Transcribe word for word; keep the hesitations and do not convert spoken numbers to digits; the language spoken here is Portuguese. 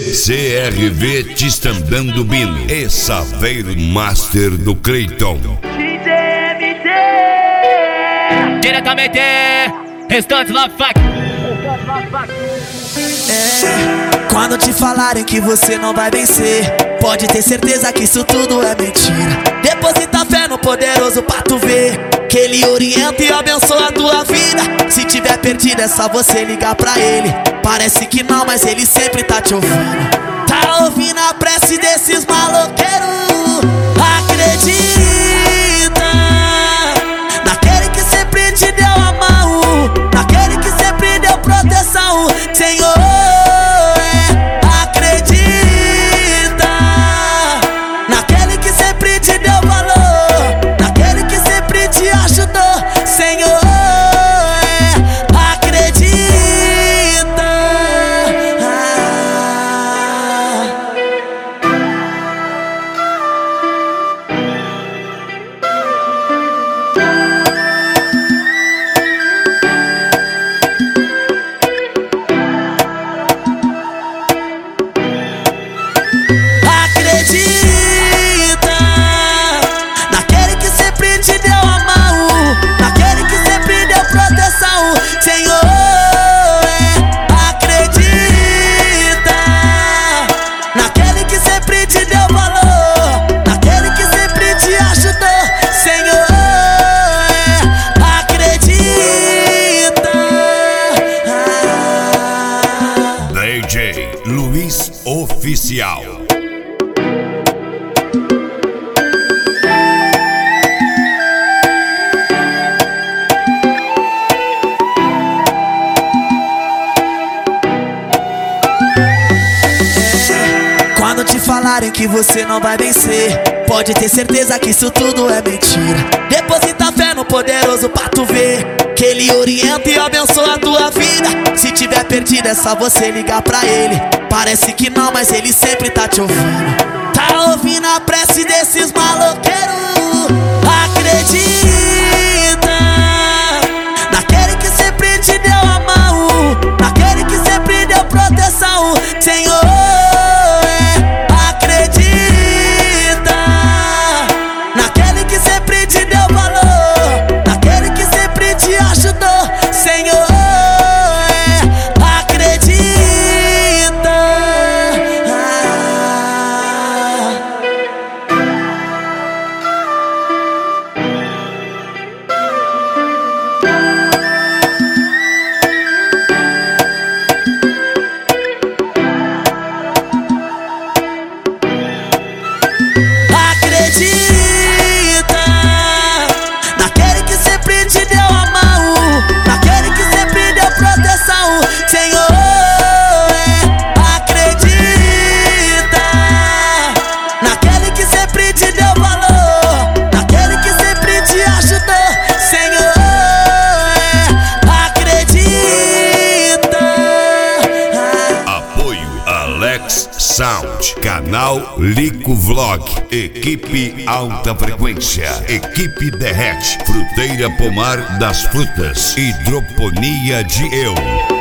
C R V te estandando bino e Saveiro Master do Cleiton. Diretamente, Restante Love Fuck. É, quando te falarem que você não vai vencer, pode ter certeza que isso tudo é mentira. Deposita fé no poderoso pra tu ver que ele orienta e abençoa a tua vida. Se tiver perdido é só você ligar pra ele. Parece que não, mas ele sempre tá te ouvindo. Tá ouvindo a prece desses maloqueiros. Acredita naquele que sempre te deu a mão, naquele que sempre deu proteção, Senhor. D J Luiz Oficial. Quando te falarem que você não vai vencer, pode ter certeza que isso tudo é mentira. Deposita fé no poderoso pra tu ver que ele orienta e abençoa a tua vida. Se tiver perdido é só você ligar pra ele. Parece que não, mas ele sempre tá te ouvindo. Tá ouvindo a prece desses maloqueiros. Acredita naquele que sempre te deu a mão, naquele que sempre deu proteção, Senhor. Sound, canal Lico Vlog, equipe Alta Frequência, equipe Derrete, Fruteira Pomar das Frutas, Hidroponia de Eu.